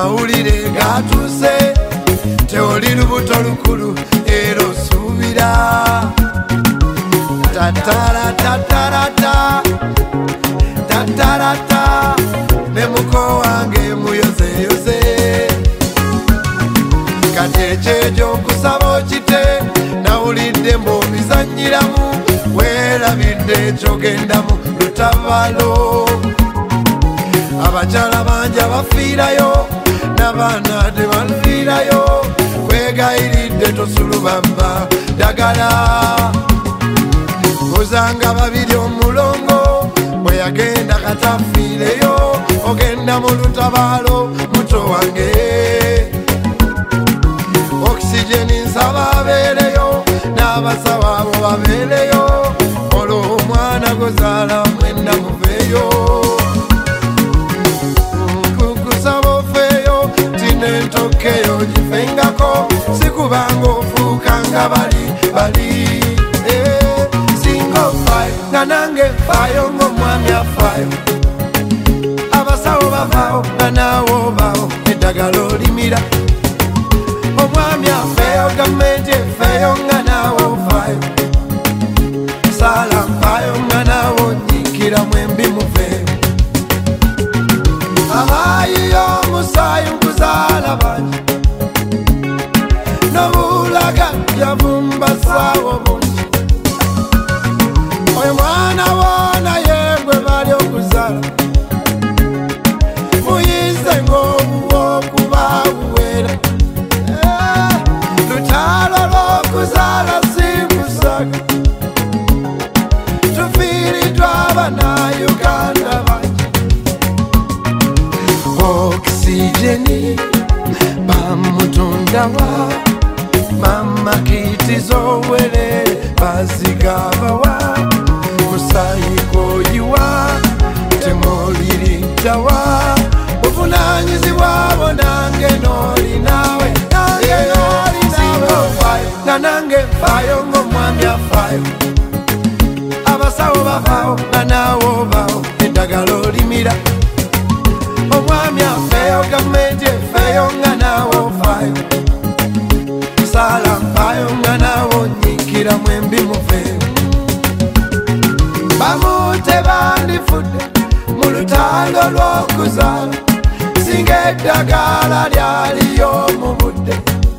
amawulire gatuse teoli lubuto lukulu era osuubira tatarata tatarata ne muko wange muyozeyoze kati ekyejo nkusaba okite nawulidde mb'obizanyiramu weerabidde ekyogendamu lutabalo abakyala bangi abafiirayo n'abaana tebafiirayo kwegayiridde tosulubamba ddagala ozanga babiri omulongo bwe yagenda katafiireyo ogenda mu lutabalo muto wange okisijeni nsaba abeereyo n'abasawo abo babeereyo olwo omwana gozaala mwenda muveeyo nkukusaba ofeeyo tinentokeyo gifengako sikubanga ofuuka nga bali singa ofayo nga nange nfayo ng'omwami afayo abasawo bavaawo nga naawe obaawo eddagala olimira omwami afeeyo gavumenti efeeyo nga naawe ofaayo saala nfaayo nga naawe onyiikira mwembi muveeyo abaayiyo omusaayi nkuzaala bangi nobulaga yavumba saawo bungi oyo mwana woona yegwe bali okuzaala muyize ng'obuwa okuba buwera lutalo lw'okuzaala simusaga tufiiriddwa abannayuganda bangi okisijeni bamutundawa mama kitizowelere bazigabawa musayikoyiwa temoliriddawa buvunanyizibwa bonange nolinawe nga nange nfayo ng'omwami afayo abasawo bavaawo nga naawe obaawo eddagala olimira omwami afeeyo gavumenti efeeyo nga naawe ofaayo saala nfaayo nga naawe onyiikira mwembi muveeyo bamu tebandifudde mu lutalo lw'okuzaala singa eddagala lyaliyo mu budde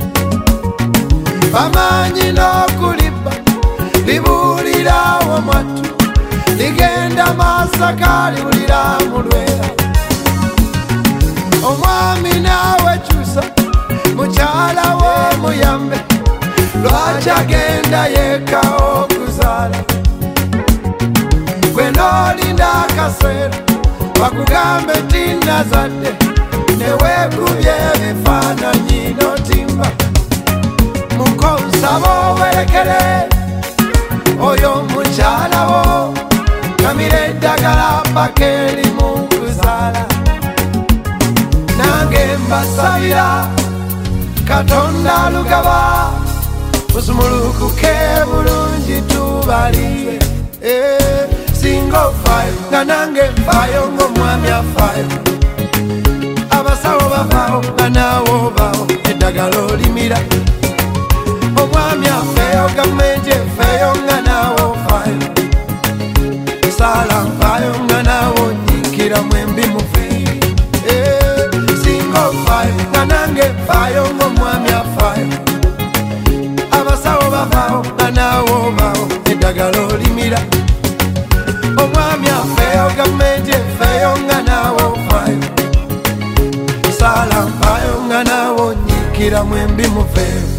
bamanyi n'okulibba libuulirawo mwattu ligenda masaka liwulira mu lwera omwami naawe kyusa mukyala we muyambe lwaki agenda yeka okuzaala gwe noolinda akaseera bakugambe tinazadde neweekubye ebifaananyi notimba mukousaba owerekere oyo mukyala wo kamira eddagala paka eri mu kuzaala nange mbasabira katonda lugaba musumulukuke bulungi tubalire singa ofayo nga nange nfayo ng'omwami afayo abasawo bavaawo nga naawe obaawo eddagala olimira omwami afeeyo gavumenti efeeyo nga naawe ofaayo saala nfaayo nga naawe onyiikira mwembi muveeyo singa ofaayo nga nange nfaayo ng'omwami afaayo abasawo bavaawo nga naawe obaawo eddagala olimira omwami afeeyo gavumenti efeeyo nga naawe ofaayo saala nfaayo nga naawe onyiikira mwembi muveeyo